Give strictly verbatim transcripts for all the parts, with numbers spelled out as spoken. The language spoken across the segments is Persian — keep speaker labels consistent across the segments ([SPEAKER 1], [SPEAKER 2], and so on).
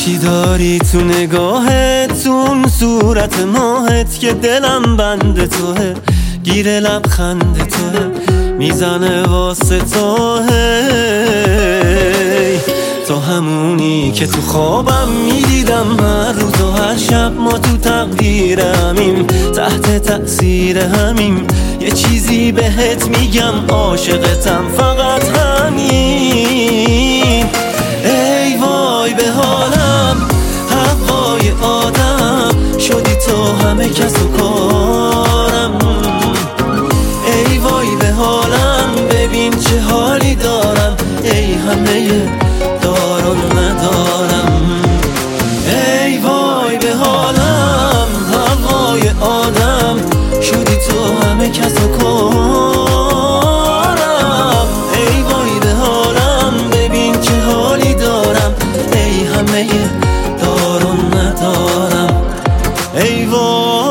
[SPEAKER 1] چی داری تو نگاهت، اون صورت ماهت که دلم بند توه، گیر لبخند توه، میزنه واسه توه. تو همونی که تو خوابم میدیدم هر روز و هر شب، ما تو تقدیر همیم، تحت تأثیر همیم. یه چیزی بهت میگم، عاشقتم فقط همین. ای وای به حالم، هوای آدم شدی تو همه کس و کارم. ای وای به حالم، ببین چه حالی دارم، ای همه دار و ندارم. ای وای به حالم، هوای آدم شدی تو همه کس و کارم. ای وای به حالم، ببین چه حالی دارم، ای همه دار و ندارم. ای وای.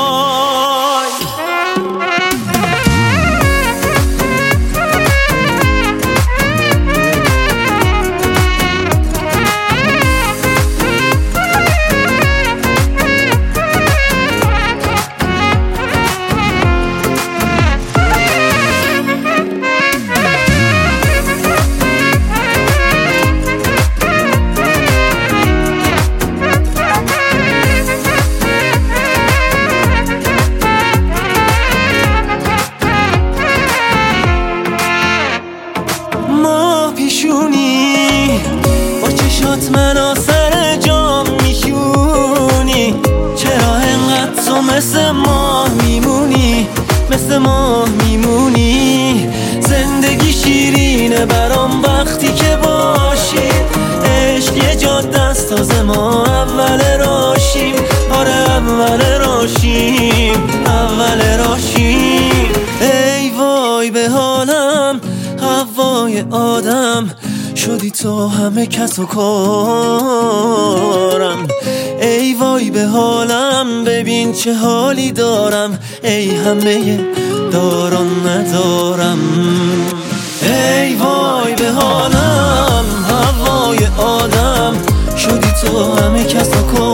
[SPEAKER 1] با چشات منو سر جام میشونی، چرا انقدر تو مثل ماه میمونی، مثل ماه میمونی. زندگی شیرینه برام وقتی که باشی، عشق یه جاده است تازه، ما اول راشیم. آره اول راشیم، اول راشیم. ای وای به حالم، هوای آدم شدی تو همه کس و کارم. ای وای به حالم، ببین چه حالی دارم، ای همه دار و ندارم. ای وای به حالم، هوای آدم شدی تو همه کس و کارم.